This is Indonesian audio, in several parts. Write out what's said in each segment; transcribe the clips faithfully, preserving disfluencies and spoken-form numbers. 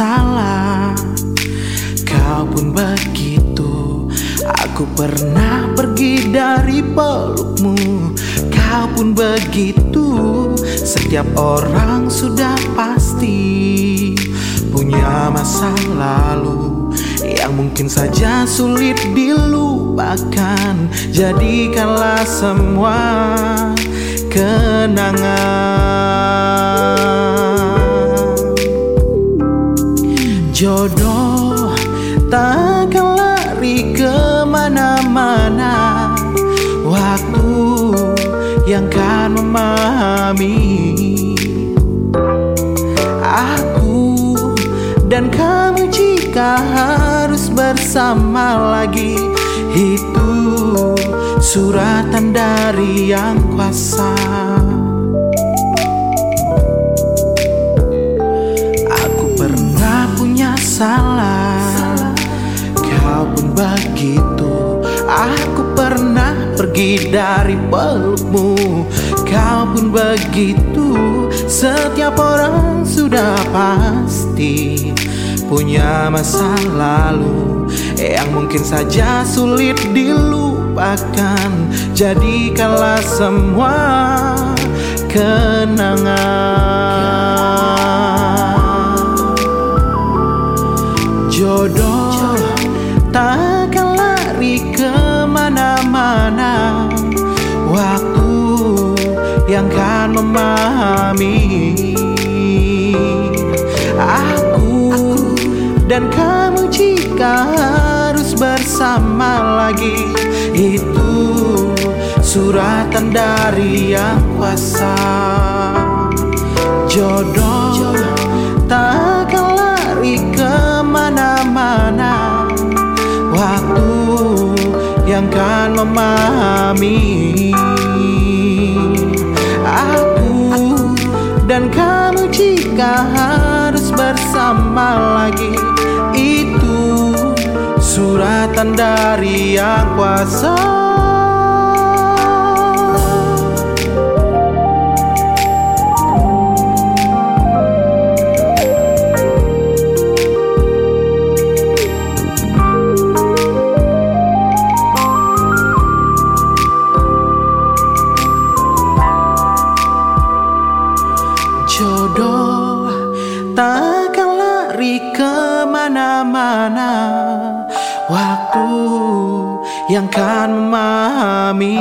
masalah. Kau pun begitu. Aku pernah pergi dari pelukmu. Kau pun begitu. Setiap orang sudah pasti punya masa lalu yang mungkin saja sulit dilupakan. Jadikanlah semua kenangan. Jodoh takkan lari kemana-mana. Waktu yang kan memahami. Aku dan kamu jika harus bersama lagi, itu suratan dari Yang Kuasa. Aku pernah punya salah, kau pun begitu. Aku pernah pergi dari pelukmu, kau pun begitu. Setiap orang sudah pasti punya masa lalu yang mungkin saja sulit dilupakan. Jadikanlah semua kenangan. Jodoh takkan lari kemana-mana. Waktu yang kan memahami. Aku dan kamu jika harus bersama lagi, itu suratan dari Yang Kuasa. Jodoh takkan lari kemana-mana. Waktu yang kan memahami. Aku dan kamu jika harus bersama lagi, itu suratan dari Yang Kuasa. Jodoh takkan lari kemana-mana. Waktu yang kan memahami.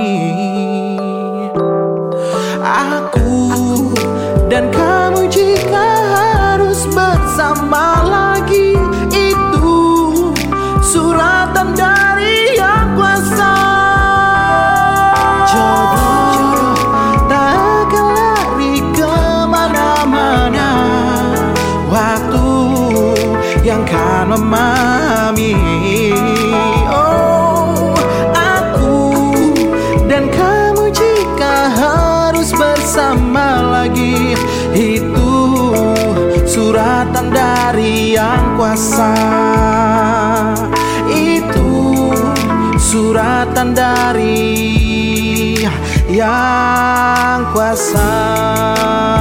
Aku dan kamu jika harus bersama lagi, itu suratan dari Yang Kuasa. Jodoh takkan lari kemana-mana. Waktu yang kan memahami. Oh, aku dan kamu jika harus bersama lagi, itu suratan dari Yang Kuasa. Itu suratan dari Yang Kuasa.